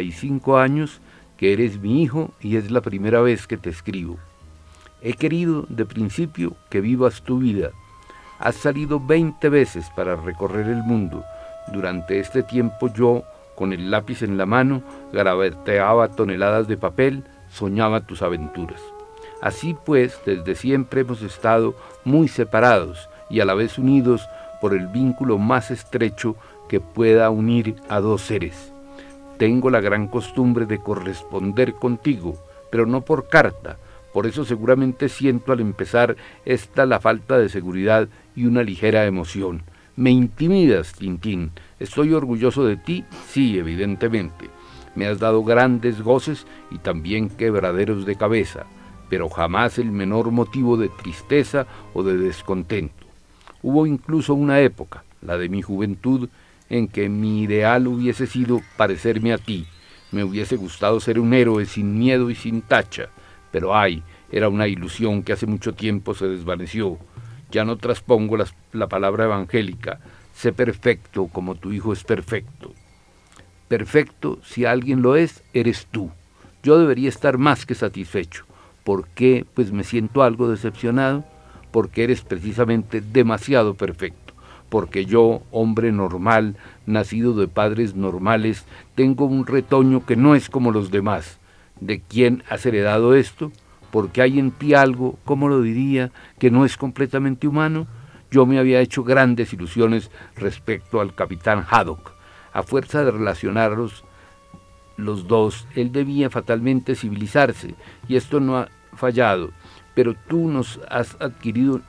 35 años que eres mi hijo y es la primera vez que te escribo. He querido de principio que vivas tu vida. Has salido 20 veces para recorrer el mundo. Durante este tiempo yo, con el lápiz en la mano, garabateaba toneladas de papel, soñaba tus aventuras. Así pues, desde siempre hemos estado muy separados y a la vez unidos por el vínculo más estrecho que pueda unir a dos seres. Tengo la gran costumbre de corresponder contigo, pero no por carta. Por eso seguramente siento al empezar la falta de seguridad y una ligera emoción. Me intimidas, Tintín. ¿Estoy orgulloso de ti? Sí, evidentemente. Me has dado grandes goces y también quebraderos de cabeza, pero jamás el menor motivo de tristeza o de descontento. Hubo incluso una época, la de mi juventud, en que mi ideal hubiese sido parecerme a ti. Me hubiese gustado ser un héroe sin miedo y sin tacha, pero era una ilusión que hace mucho tiempo se desvaneció. Ya no traspongo la palabra evangélica: sé perfecto como tu hijo es perfecto. Perfecto, si alguien lo es, eres tú. Yo debería estar más que satisfecho. ¿Por qué? Pues me siento algo decepcionado, porque eres precisamente demasiado perfecto. Porque yo, hombre normal, nacido de padres normales, tengo un retoño que no es como los demás. ¿De quién has heredado esto? Porque hay en ti algo, ¿cómo lo diría?, que no es completamente humano. Yo me había hecho grandes ilusiones respecto al capitán Haddock. A fuerza de relacionarlos los dos, él debía fatalmente civilizarse, y esto no ha fallado. Pero tú no has adquirido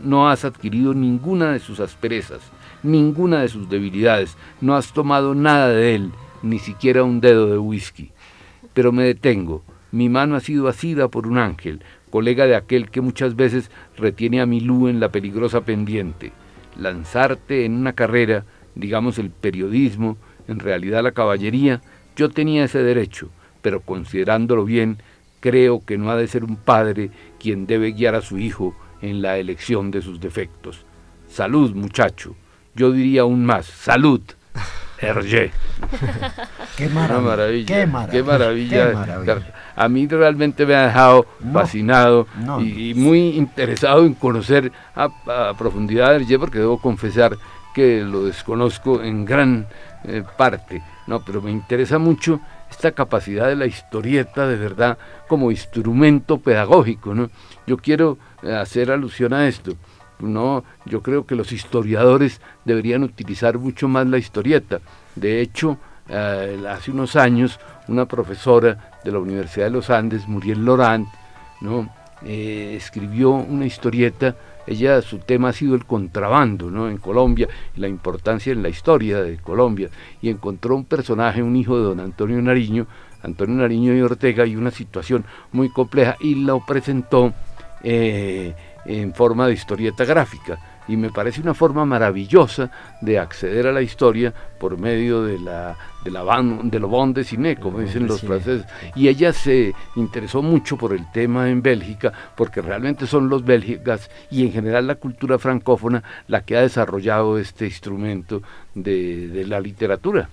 ninguna de sus asperezas, ninguna de sus debilidades, no has tomado nada de él, ni siquiera un dedo de whisky. Pero me detengo, mi mano ha sido asida por un ángel, colega de aquel que muchas veces retiene a Milú en la peligrosa pendiente. Lanzarte en una carrera, digamos el periodismo, en realidad la caballería, yo tenía ese derecho, pero considerándolo bien, creo que no ha de ser un padre quien debe guiar a su hijo en la elección de sus defectos. Salud, muchacho. Yo diría aún más, salud, Hergé. Qué maravilla, qué maravilla. A mí realmente me ha dejado fascinado y muy interesado en conocer a profundidad a Hergé, porque debo confesar que lo desconozco en gran parte, pero me interesa mucho esta capacidad de la historieta, de verdad, como instrumento pedagógico, ¿no? Yo quiero hacer alusión a esto. Yo creo que los historiadores deberían utilizar mucho más la historieta. De hecho, hace unos años, una profesora de la Universidad de los Andes, Muriel Laurent, escribió una historieta. Su tema ha sido el contrabando, en Colombia, la importancia en la historia de Colombia, y encontró un personaje, un hijo de don Antonio Nariño y Ortega, y una situación muy compleja, y lo presentó en forma de historieta gráfica, y me parece una forma maravillosa de acceder a la historia por medio de lo bande dessinée, como dicen los franceses. Y ella se interesó mucho por el tema en Bélgica, porque realmente son los belgas y en general la cultura francófona la que ha desarrollado este instrumento de la literatura.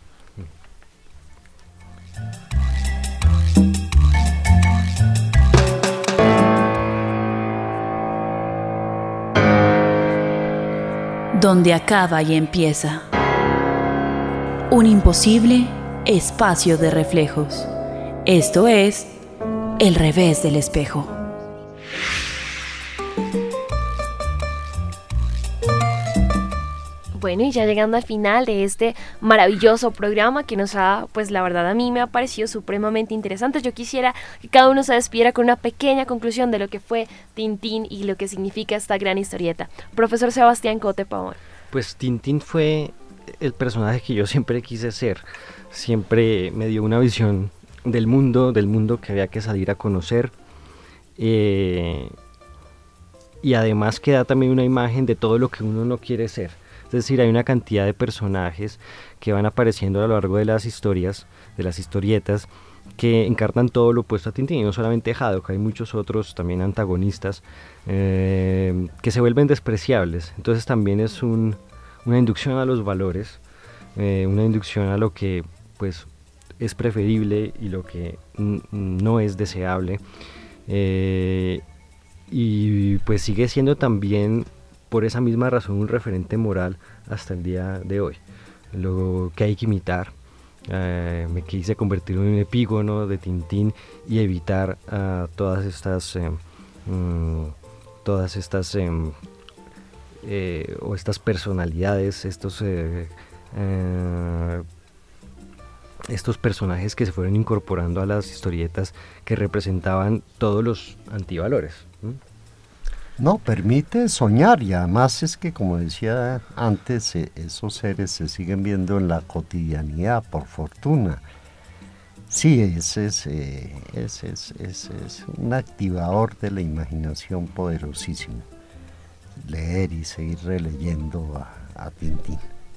Donde acaba y empieza. Un imposible espacio de reflejos. Esto es el revés del espejo. Bueno, y ya llegando al final de este maravilloso programa que nos ha, pues la verdad a mí me ha parecido supremamente interesante. Yo quisiera que cada uno se despidiera con una pequeña conclusión de lo que fue Tintín y lo que significa esta gran historieta. Profesor Sebastián Cote Pavón. Pues Tintín fue el personaje que yo siempre quise ser. Siempre me dio una visión del mundo que había que salir a conocer. Y además que da también una imagen de todo lo que uno no quiere ser. Es decir, hay una cantidad de personajes que van apareciendo a lo largo de las historias, de las historietas, que encarnan todo lo opuesto a Tintín, y no solamente Haddock, hay muchos otros también antagonistas que se vuelven despreciables. Entonces también es una inducción a los valores, una inducción a lo que pues es preferible y lo que no es deseable, y pues sigue siendo también por esa misma razón un referente moral hasta el día de hoy. Lo que hay que imitar. Me quise convertir en un epígono de Tintín y evitar todas estas personalidades, estos personajes que se fueron incorporando a las historietas, que representaban todos los antivalores. No, permite soñar, y además es que, como decía antes, esos seres se siguen viendo en la cotidianidad, por fortuna. Sí, ese es un activador de la imaginación poderosísimo. Leer y seguir releyendo a Tintín.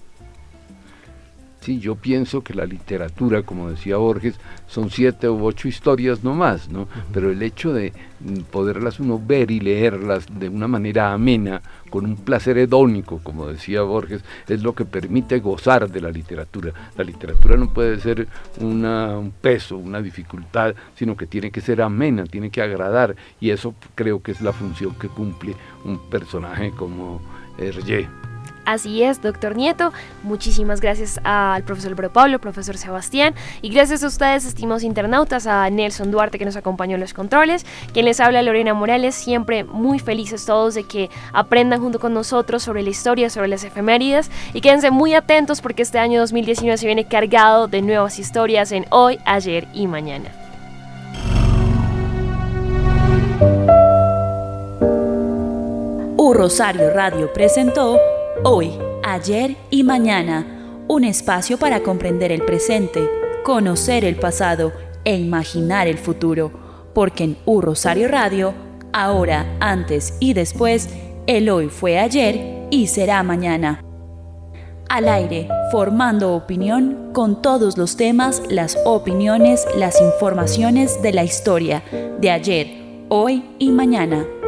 Sí, yo pienso que la literatura, como decía Borges, son 7 u 8 historias no más, ¿no? Pero el hecho de poderlas uno ver y leerlas de una manera amena, con un placer hedónico, como decía Borges, es lo que permite gozar de la literatura. La literatura no puede ser un peso, una dificultad, sino que tiene que ser amena, tiene que agradar, y eso creo que es la función que cumple un personaje como Hergé. Así es, doctor Nieto. Muchísimas gracias al profesor Álvaro Pablo, profesor Sebastián, y gracias a ustedes, estimados internautas, a Nelson Duarte, que nos acompañó en los controles, quien les habla, Lorena Morales. Siempre muy felices todos de que aprendan junto con nosotros sobre la historia, sobre las efemérides, y quédense muy atentos porque este año 2019 se viene cargado de nuevas historias en Hoy, Ayer y Mañana. Rosario Radio presentó Hoy, Ayer y Mañana, un espacio para comprender el presente, conocer el pasado e imaginar el futuro, porque en Rosario Radio, ahora, antes y después, el hoy fue ayer y será mañana. Al aire, formando opinión con todos los temas, las opiniones, las informaciones de la historia de ayer, hoy y mañana.